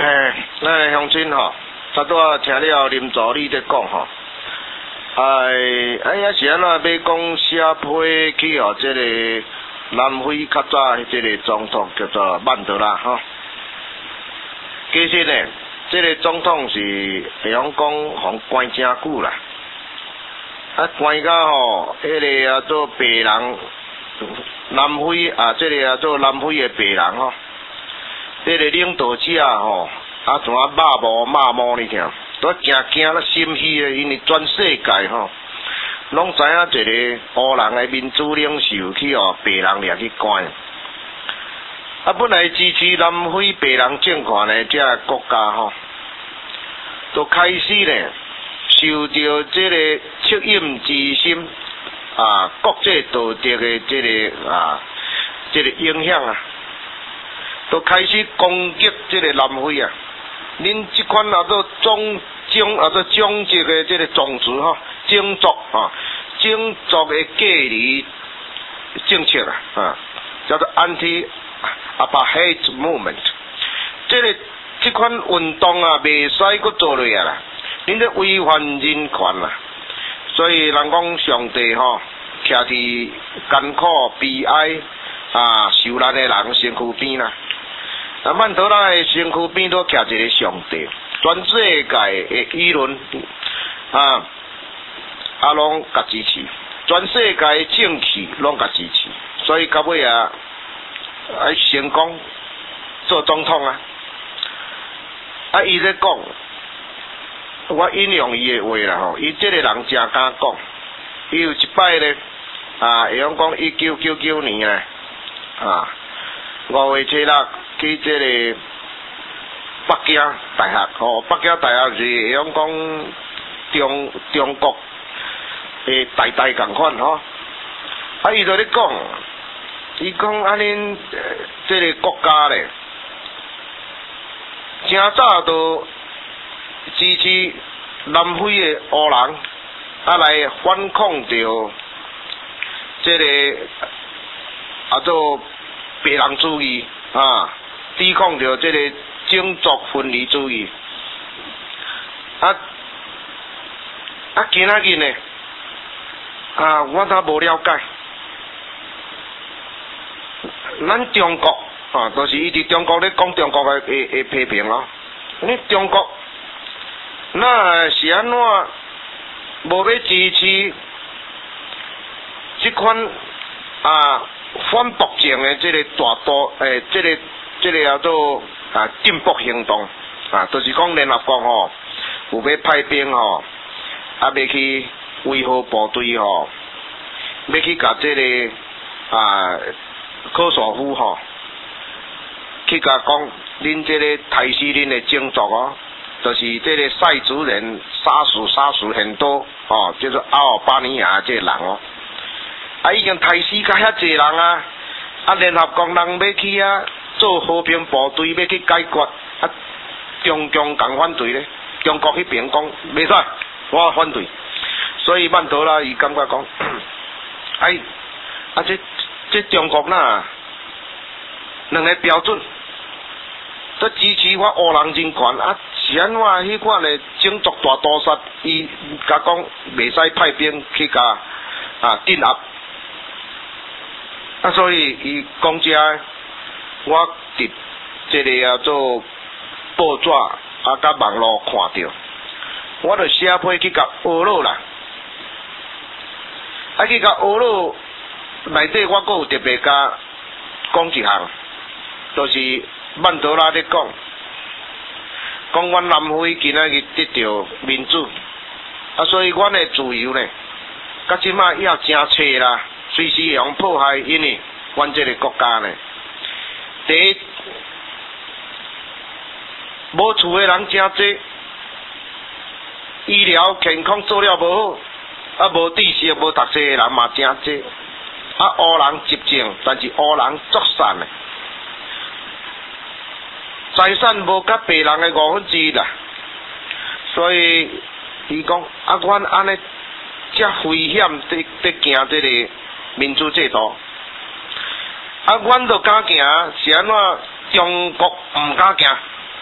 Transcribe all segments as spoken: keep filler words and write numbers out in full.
嘿，咱乡亲吼，拄拄听了林助理在讲吼，哎，哎呀是安怎要讲写批去哦，这个南非较早这个总统叫做曼德拉吼。其实呢，这个总统是会晓讲互关真久啦，啊关到吼，迄、那个啊做白人，南非啊，这个啊做南非的白人吼。这个领导者吼，啊怎啊骂无骂毛你听，都真惊了心虚的，因为全世界吼，拢知影一个黑人的民主领袖去哦白人掠去关。啊，本来支持南非白人政权的这个国家吼，都开始呢受到这个恻隐之心啊国际道德的这个啊这个影响啊。都开始攻击这个南非啊！恁这款啊做种种啊做种族的这个种族吼，种族啊，种族的隔离政策啊，啊，叫做 anti-apartheid movement。这个这款运动啊，袂使佫做落啊啦，恁咧违反人权啦。所以人讲上帝吼，徛伫艰苦悲哀啊受难的人身躯边啦。啊，曼德拉的身躯边都徛一个上帝，全世界的舆论啊，啊拢甲支持，全世界的政气拢甲支持，所以到尾啊，啊成功做总统啊。啊，伊咧讲，我引用伊的话啦吼，伊这个人真敢讲，伊有一摆咧啊，会晓讲一九九九年啊，啊五月七六。去这个北京大学，吼、哦，北京大学是会晓讲中中国诶大大共款吼。啊，伊就咧讲，伊讲啊恁这个国家咧，真早都支持南非诶黑人，啊来反抗着这个啊做白人主义啊。抵抗着这个种族分离主义，啊啊，今仔日呢，啊，我倒无了解，咱中国啊，都、就是伊伫中国咧讲中国的诶诶批评咯。你中国那是安怎无要支持这款啊反暴政的这个大多诶这个？这个叫做啊进步行动啊，就是讲联合国吼有要派兵吼，啊要去维和部队吼，要去甲这个啊科索夫吼，去甲讲恁这个台死恁的种族哦，就是这个塞族人杀死杀死很多哦，叫做阿尔巴尼亚这个人哦，啊已经台死甲遐济人啊，啊联合国人要去啊。做和平部队要去解决，啊，中共共反对咧，中国迄边讲袂使，我反对，所以曼德拉伊感觉讲，哎，啊这这中国呐，两个标准，都支持我黑人人权，啊，是安怎迄款的种族大屠杀，伊甲讲袂使派兵去甲啊镇压，啊，所以伊讲遮。我伫这个叫做报纸啊，甲网络看到，我就写批去甲俄罗啦，啊去甲俄罗内底我阁有特别甲讲一项，就是曼德拉咧讲，讲阮南非今仔日得到民主，啊所以阮的自由呢，甲即摆要真册啦，随时会用破坏，因为阮这个国家呢。第一，无厝的人真多，医疗健康做了无好，啊无知识、无读册的人嘛真多，啊黑人执政，但是黑人作散的，财产无甲白人的五分之一啦，所以伊讲啊，阮安尼遮危险伫伫行这个民主制度。啊，阮都敢行，是安怎？中国毋敢行，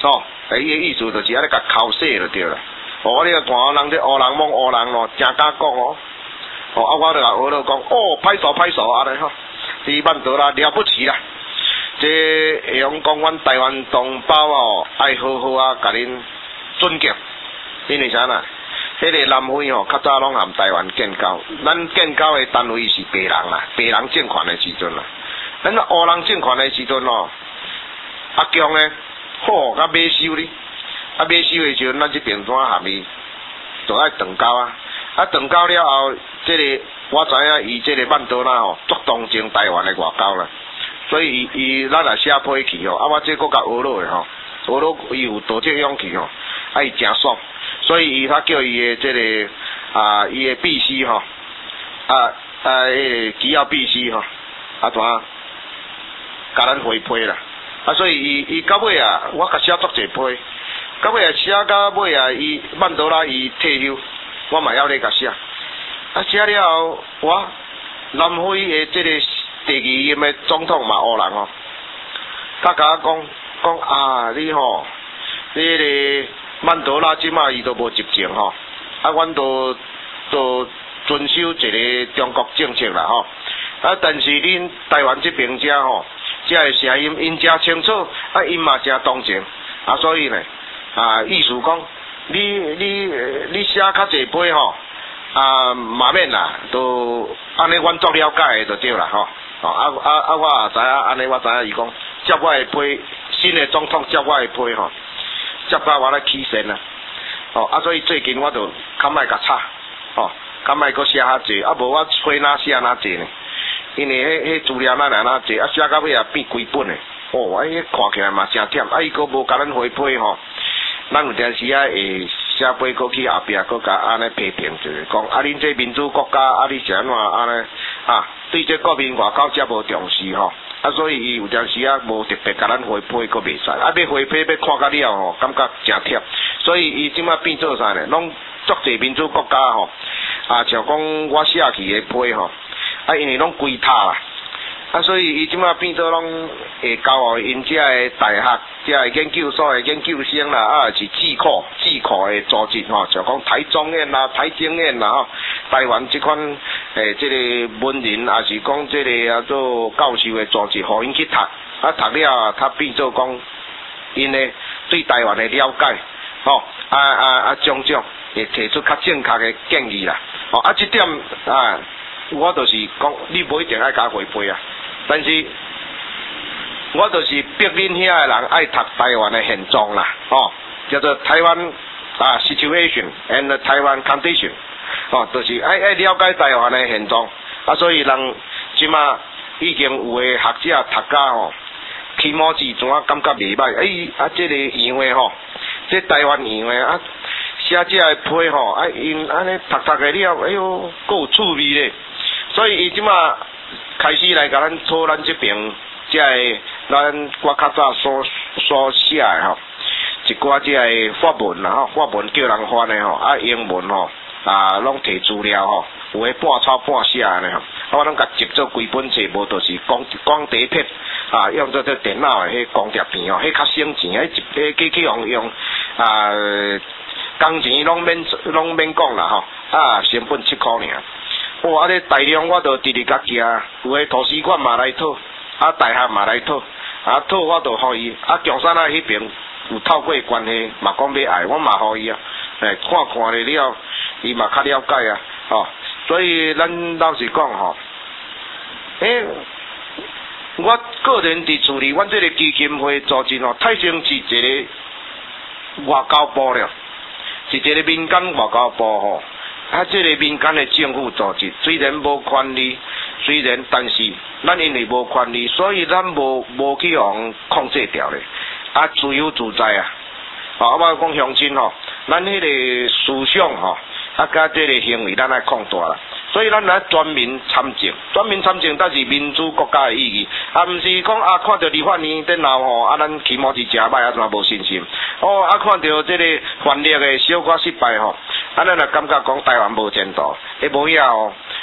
哦，伊个意思就是安尼甲敲死就对啦。哦，你个看人这乌人摸乌人咯，真敢讲哦。哦，啊，我就甲学了讲，哦，拍手拍手安尼吼，伊曼德拉了不起啦。这会用讲阮台湾同胞哦，爱好好啊，甲恁尊敬，因为啥呐？迄个南非吼，较早拢含台湾建交，咱建交的单位是白人啦，白人政权的时阵啦。咱乌人政权的时阵哦，阿强呢，好甲马修哩，啊马修的时阵，咱这边怎含伊，就爱断交啊。啊断交了后，这个我知影伊这个曼德拉吼，足同情台湾的外交啦。所以伊伊咱也写批去吼，啊我这个甲学落的吼，学落伊有道德勇气吼，啊伊真爽，所以伊他叫伊的这个啊伊的秘书吼，啊啊迄个机要秘书吼，啊怎啊，甲咱回批啦，啊所以伊伊到尾啊，我甲写足侪批，到尾啊写到尾啊，伊曼德拉伊退休，我嘛要咧甲写，啊写了后，我南非的这个。第二任的总统嘛，乌人哦，他甲我讲讲啊，你吼，你个曼德拉即马伊都无执政吼，啊，阮都都遵守一个中国政策啦吼，啊，但是恁台湾这边遮吼，遮个声音因遮清楚，啊，因嘛真同情，啊，所以呢，啊，意思讲，你你你写较济批吼，啊，嘛免啦，都安尼阮作了解就对啦吼。哦，啊啊啊！我也知影，安尼我知影伊讲接我的批，新的总统接我的批吼，接到我来起身啊！哦，啊，所以最近我就较莫甲吵，哦，较莫阁写较济，啊，无我吹哪写哪济呢？因为迄迄资料哪来哪济，啊，写到尾也变几本的，哦，啊，迄看起来嘛真忝，啊，伊阁无甲咱回批吼，咱有阵时啊会写批阁去后壁阁甲安尼批评者，讲啊，恁这民主国家啊，你是安怎安尼啊？对这国民外交遮无重视吼，啊，所以伊有阵时啊无特别甲咱回批阁袂使，啊，要回批要看到了吼，感觉真忝，所以伊即马变做啥呢？拢足侪民主国家吼，啊，像讲我写去的批吼，啊，因为拢归他啦，啊，所以伊即马变做拢会交予因遮的大学、遮的研究所的研究生啦，啊，是智库、智库的组织吼，像讲台中院啦、台经院啦吼，台湾即款诶，即、这个文人也是讲即个啊做教授的组织，互因去读，啊读了，他变做讲因呢对台湾的了解，吼、哦，啊啊啊种种会提出较正确的建议啦，哦，啊这点啊，我就是讲你无一定爱甲回批啊。但是，我就是逼恁遐的人爱读台湾的现状啦，哦，叫做台湾啊 situation and 台湾 condition， 哦，就是爱爱了解台湾的现状，啊，所以人即马已经有的学者读家吼，起码是怎啊感觉袂歹，哎啊，这个样的吼，这台湾样的啊，写这个批吼，啊因安尼读读的了，哎哟，够有趣味咧，所以伊即马。开始来甲咱做咱这边，即个咱我较早所所写的吼，一寡即个法文啦吼，法文叫人翻的吼，啊英文吼，啊拢摕资料吼，有诶半抄半写安尼吼，我拢甲集做几本册，无就是光光碟片，啊用做做电脑诶迄光碟片吼，迄较省钱，迄一迄机器用用啊工钱拢免拢免讲啦吼，啊成本七箍尔。哇！啊，咧大量我都直直甲寄，有诶图书馆嘛来讨，啊大学嘛来讨，啊讨我都互伊，啊强山啊迄边有透过关系嘛讲要爱，我嘛互伊啊，诶看看咧了，伊嘛较了解啊，吼，所以咱老实讲吼，诶，我个人伫处理阮这个基金会组织吼，太像是一个外交部了，是一个民间外交部吼。啊，这个民间的政府组织虽然无权利，虽然但是咱因为无权利，所以咱无无去互控制掉咧。啊，自由自在啊！啊，我讲乡亲吼，咱迄个思想吼，啊，甲这个行为，咱爱控大啦。所以咱来全民参政，全民参政，但是民主国家的意义，啊，毋是讲啊，看到立法院顶后吼，啊，咱起码是真歹，啊，怎无信心？哦，啊，看到这个反力的小可失败吼。啊，咱若感觉讲台湾无前途，迄无影哦，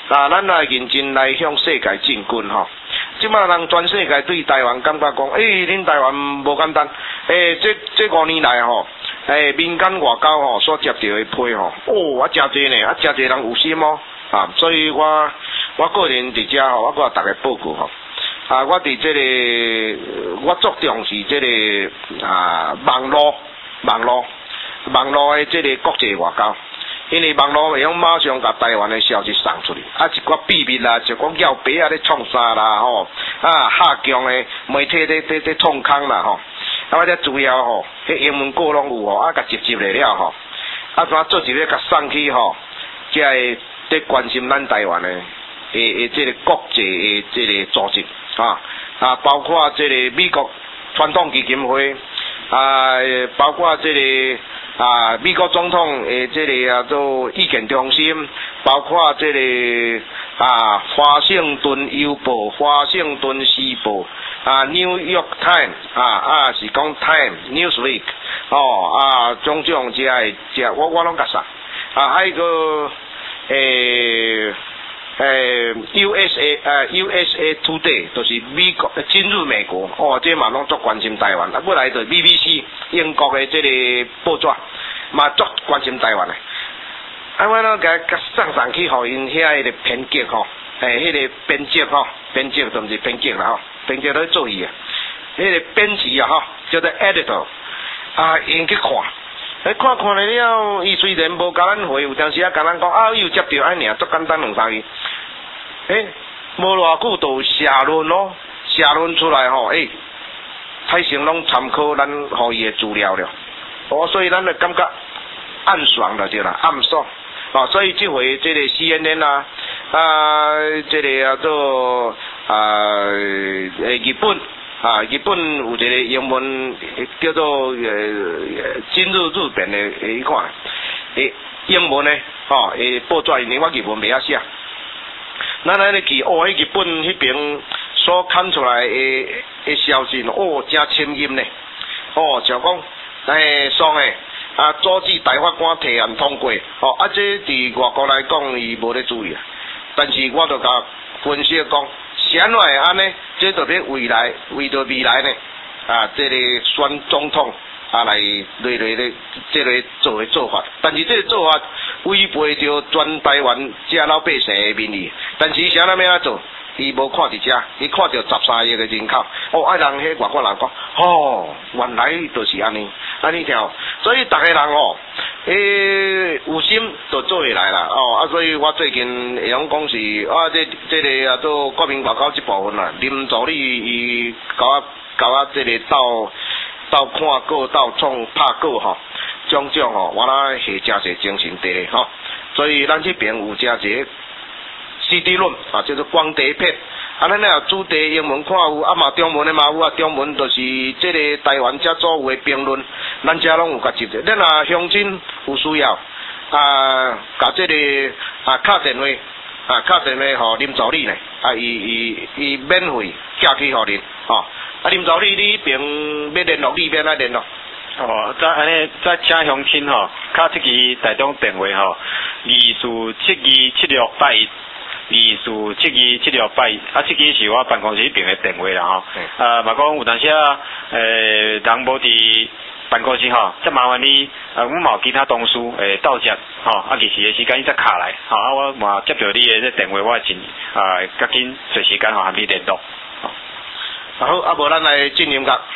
啊，咱来认真来向世界进军吼。即马人全世界对台湾感觉讲，诶、欸，恁台湾无简单，诶、欸，这这五年来吼，诶、欸，民间外交吼所接到的批吼，哦，啊，真侪呢，啊，真侪人有心哦，啊，所以我我个人伫遮吼，我甲大家报告吼，啊，我伫这个我足重视这个啊网络网络网络的这个国际外交。因为网络会用马上甲台湾的消息送出去，啊一寡秘密啦，就讲要白啊咧创啥啦吼，啊下强的媒体咧咧咧创空啦吼，啊或者主要吼，迄英文歌拢有吼，啊甲直接来了吼，啊怎做一个甲送去吼，即个咧关心咱台湾的诶诶即个国际的即个组织啊啊，包括即个美国传统基金会啊，包括即个。啊，美国总统诶，这个啊做意见中心，包括这个啊华盛顿邮报、华盛顿时报啊 New York Times 啊啊是讲 Time Newsweek 哦啊种种这个这我我拢甲啥啊还有个诶诶 U S A 呃 U S A Today 就是美国今日美国哦，这嘛拢足关心台湾，啊，本来就 B B C 英国的这个报纸嘛足关心台湾的，啊，我拢甲甲送上去，互因遐迄个编辑吼，诶，迄个编辑吼，编辑都毋是编辑啦吼，编辑咧做伊啊，迄个编辑啊吼，叫做 editor 啊，因去看。诶，看看了了，伊虽然无甲咱回有，但是啊，甲咱讲啊，伊有接到安尔，足简单两三句。诶，无偌久就有社论咯，社论出来吼，诶，太成拢参考咱互伊诶资料了。哦，所以咱就感觉暗爽了，对啦，暗爽。哦，所以这回这个 C N N 啊，啊，这个叫做啊，诶，日本。啊，日本有一个英文叫做呃今日日本的迄款诶英文的吼诶报纸，因为我日文袂晓写，咱安尼去哦，迄日本迄边所看出来的的消息，哦，真深阴呢，哦，就讲诶爽诶，啊，阻止大法官提案通过，哦，啊，这伫外国来讲，伊无咧注意啊，但是我就甲分析讲。显然会安尼，这特别未来，为着未来呢，啊，这个选总统啊来来来咧，这个做的做法，但是这个做法违背着全台湾遮老百姓的民意，但是啥那要安做？伊无看伫遮，伊看到十三亿的人口，哦，爱人迄外国人讲，哦，原来就是安尼，安尼条，所以逐个人哦，诶、欸，有心就做会来啦，哦，啊，所以我最近会用讲是，啊，这这个啊做国民外交这部分啦，林助理伊甲我甲我这个到到看过，到创拍过吼，种种吼，我啦下真侪精神地吼，所以咱这边有真侪。C D 论啊，叫做光碟片，啊，咱了主题英文看有，啊嘛中文的嘛有啊，中文就是这个台湾遮做有的评论，咱遮拢有甲接着。咱啊乡亲有需要啊，甲这个啊敲电话啊敲电话互林助理呢，啊伊伊伊免费寄去互恁，吼、哦，啊林助理你边要联络你边来联络。 哦，再安尼再请乡亲吼，敲这支台中电话吼，二四七二七六八一。二四七二七六八一，啊，这支是我办公室迄边的电话啦吼。呃，嘛讲有当时啊，诶，人无伫办公室吼，则麻烦你，呃，阮嘛有其他同事诶到遮吼，啊，其时的时间你则卡来，吼，啊，我嘛接到你的这电话，我尽啊，较紧随时间吼和你联络。 好，啊，无咱来进音乐。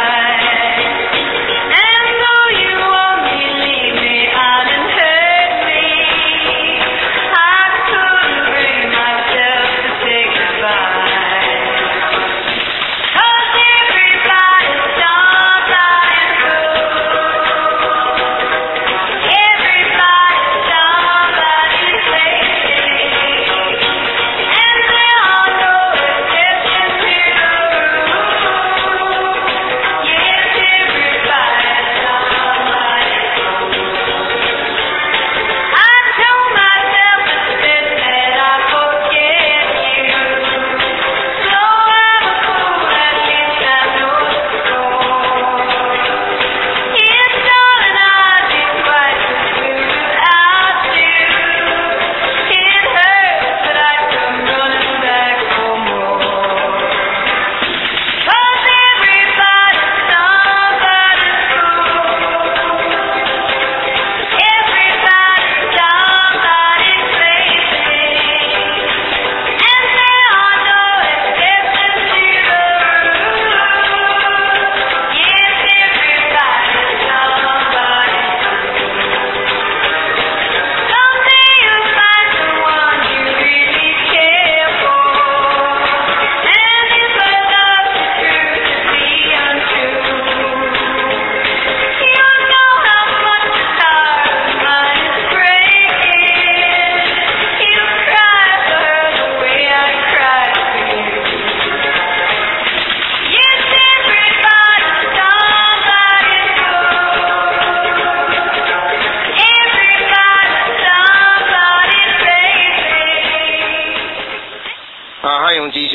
And though you only leave me, I didn't hurt me.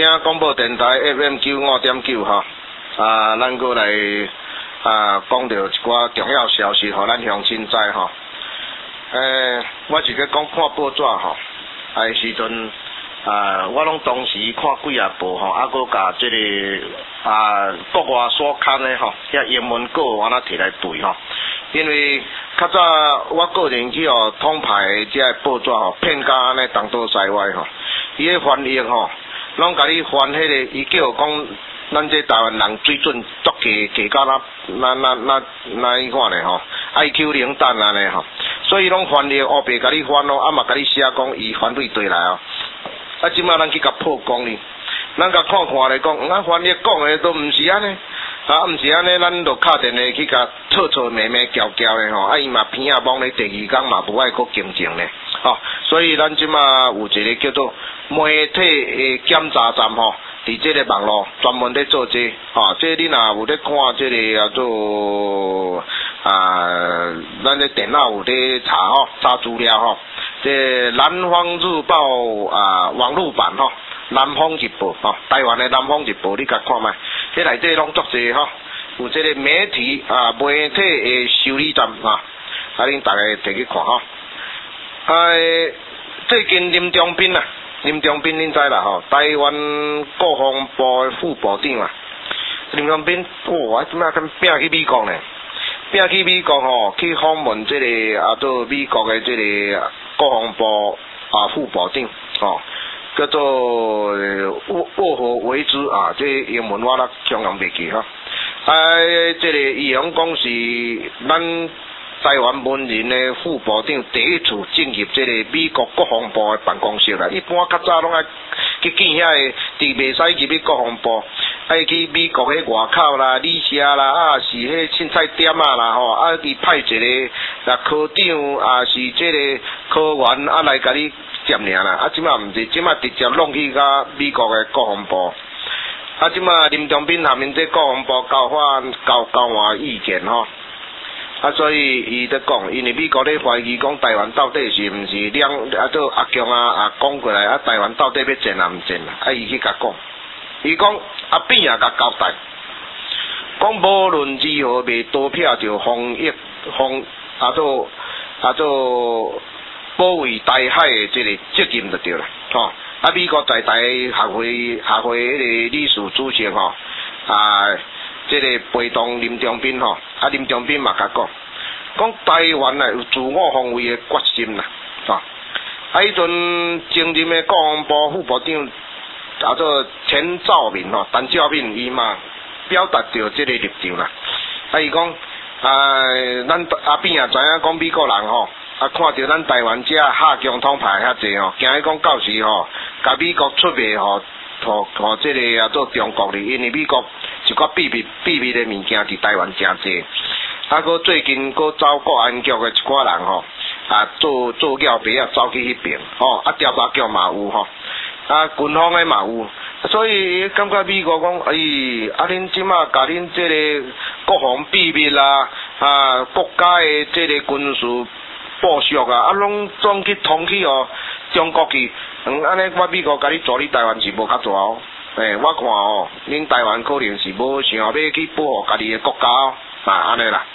声广播电台 F M 九五点九吼，啊，咱过来啊讲到一寡重要消息，互咱乡亲知吼。诶，我是去讲看报纸吼，啊时阵啊，我拢当时看几啊报吼，啊，佮甲即个啊国外所刊的吼，遐英文稿安那摕来对吼。因为较早我个人去哦，统派即个报纸吼，骗甲安尼东倒西歪吼，伊个翻译吼，拢甲你翻迄个，伊叫讲咱这台湾人水准足低，低到那那那那那伊看咧吼 ，I Q 零蛋安尼吼，所以拢翻译黑白甲你翻咯，啊嘛甲你写讲伊反对对来哦，啊即摆咱去甲破讲哩，咱甲看看咧讲，啊翻译讲诶都毋是安尼。啊，毋是安尼，咱就敲电话去甲吵吵骂骂叫叫的吼，啊伊嘛片啊帮咧第二工嘛无爱搁竞争咧，吼、哦，所以咱即马有一个叫做媒体诶检查站吼，伫即个网络专门咧做这，吼、哦，即你若有咧看即个叫做啊，咱咧电脑有咧查吼，查资料吼，即南方日报啊网络版吼。南方日报吼，台湾的南方日报，你甲看卖，迄内底拢足济吼，有即个媒体啊，媒体的修理站啊，啊，恁大家摕去看吼。哎，最近林中斌啊，林中斌恁知啦吼，台湾国防部的副部长啊，林中斌，哇，即摆敢拼去美国呢？拼去美国吼，去访问即个啊，做美国的即个国防部啊副部长吼。叫做沃沃荷维兹啊，这英文我咧相当袂记哈。啊，这个伊讲讲是咱台湾文人的副部长第一次进入这个美国国防部的办公室啦。一般较早拢爱去见遐个，伫袂使入去国防部，爱去美国迄外口啦、里社啦，啊是迄凊彩点啊啦吼，啊伊派一个啊科长啊是这个科员啊来甲你。接尔啦，啊，即马毋是，即马直接弄去甲美国的国防部，啊，即马林中斌下面这国防部交换交交换意见吼，啊，所以伊在讲，因为美国咧怀疑讲台湾到底是毋是两啊，做阿强啊啊讲过来，啊，台湾到底要战啊毋战啊，啊，伊去甲讲，伊讲阿扁也甲交代，讲无论如何袂多撇着防疫防啊做啊做。保卫台海的这个责任就对了，吼、哦！啊，美国在台学会学会迄个理事主席吼，啊，这个陪同林中斌吼，啊，林中斌嘛甲讲，讲台湾啊有自我防卫的决心啦，吼、哦！啊，迄阵前任的国防部副部长叫做陈兆民吼，陈兆民伊嘛表达着这个立场啦，啊，伊讲，啊，咱阿扁也知影讲美国人吼。啊，看到咱台湾遮下强统派遐济吼，惊伊讲到时吼，甲美国出卖吼，互互即个啊做中国哩，因为美国一寡秘密秘密的物件伫台湾诚济。啊，搁最近搁走国安局的一寡人吼，啊做做轿牌啊走去迄边，吼，啊调查局嘛有吼，啊军方的嘛有，所以感觉美国讲，哎，啊恁即马甲恁即个国防秘密啦，啊国家的即个军事。报销啊！啊，拢总去通去哦，中国去，嗯，安尼我美国甲你做，你台湾是无较大哦。诶、欸，我看哦，恁台湾可能是无想要去保护家己的国家哦，啊，安尼啦。